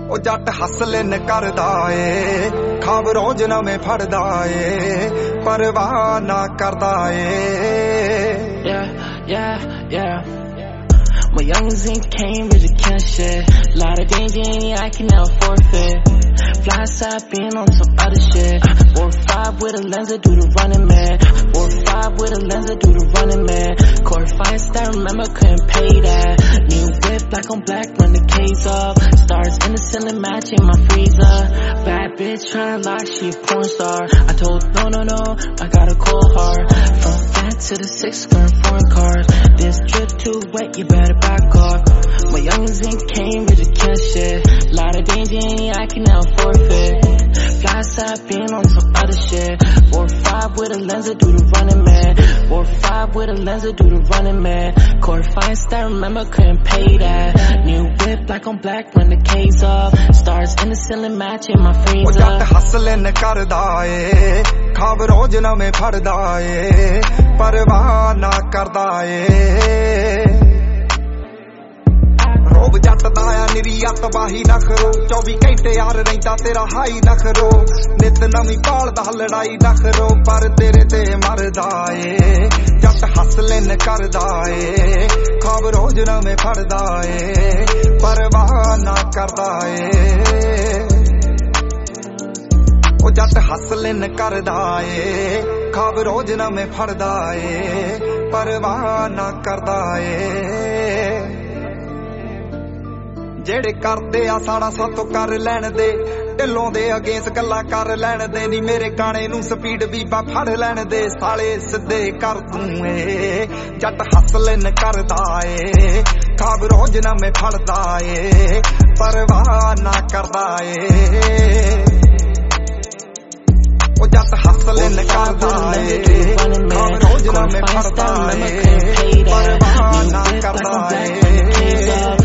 ਉਹ ਜੱਟ ਹਸਲਨ ਕਰਦਾ ਏ, ਖਾਬ ਰੋਜ਼ ਨਵੇਂ ਫੜਦਾ ਏ, ਪਰਵਾਹ ਨਾ ਕਰਦਾ ਏ। My youngins in Cambridge, I can't shit. Lot of danger in here, I can never forfeit. Fly side being on some other shit. 4-5 with a Lenza, do the running man. 4-5 with a Lenza, do the running man. Court fines that remember couldn't pay that. New whip black on black when the K's up. Stars in the ceiling matching my freezer. Bad bitch tryna lock, she a porn star. I told no, I gotta call her. From that to the 6 gun foreign cars. This drip too wet, you better back off. My youngins in Cambridge, I can't shit. Lot of danger in here, I can now forfeit. Fly side being on some other shit. 4-5 with a Lenza, do the running man. 4-5 with a Lenza, do the running man. Court fines that remember couldn't pay that. New whip black on black when the K's up. Stars in the ceiling matching my freezer. ਉਹ ਜੱਟ ਹਸਲਨ ਕਰਦਾ ਏ, ਖਾਬ ਰੋਜ਼ ਨਵੇਂ ਫੜਦਾ ਏ, ਪਰਵਾਹ ਨਾ ਕਰਦਾ ਏ। ਰੋਬ ਜੱਟ ਦਾ ਆ ਨਿਰੀ ਅਤਵਾਹੀ ਨਾ ਕਰੋ, 24 ਘੰਟੇ ਯਾਰ ਰਹਿੰਦਾ ਤੇਰਾ ਹਾਈ ਨਾ ਕਰੋ। ਨਿਤ ਨਵੀਂ ਭਾਲਦਾ ਲੜਾਈ ਨਾ ਕਰੋ, ਪਰ ਤੇਰੇ ਤੇ ਮਰਦਾ ਏ। ਜੱਟ ਹਸਲਨ ਕਰਦਾ ਏ, ਖਾਬ ਰੋਜ਼ ਨਵੇਂ ਫੜਦਾ ਏ, ਪਰਵਾਹ ਨਾ ਕਰਦਾ ਏ। ਉਹ ਜੱਟ ਹਸਲਨ ਕਰਦਾ ਏ, ਖਾਬ ਰੋਜ਼ ਨਵੇਂ ਫੜਦਾ ਏ, ਪਰਵਾਹ ਨਾ ਕਰਦਾ ਏ। ਜਿਹੜੇ ਕਰਦੇ ਆ ਸਾੜਾ ਸਾਤੋਂ ਕਰ ਲੈਣ ਦੇ, ਢਿੱਲੋਂ ਦੇ ਅਗੇਂਸ ਗੱਲਾਂ ਕਰ ਲੈਣ ਦੇ। ਨੀ ਮੇਰੇ ਗਾਣੇ ਨੂੰ ਸਪੀਡ ਬੀਬਾ ਫੜ ਲੈਣ ਦੇ, ਸਾਲੇ ਸਿੱਧੇ ਕਰ ਦੂੰ ਏ। ਜੱਟ ਹਸਲਨ ਕਰਦਾ ਏ, ਖਾਬ ਰੋਜ਼ ਨਵੇਂ ਫੜਦਾ ਏ, ਪਰਵਾਹ ਨਾ ਕਰਦਾ ਏ। ਉਹ ਜੱਟ ਹਸਲਨ ਕਰਦਾ ਏ, ਖਾਬ ਰੋਜ਼ ਨਵੇਂ ਫੜਦਾ ਏ, ਪਰਵਾਹ ਨਾ ਕਰਦਾ ਏ।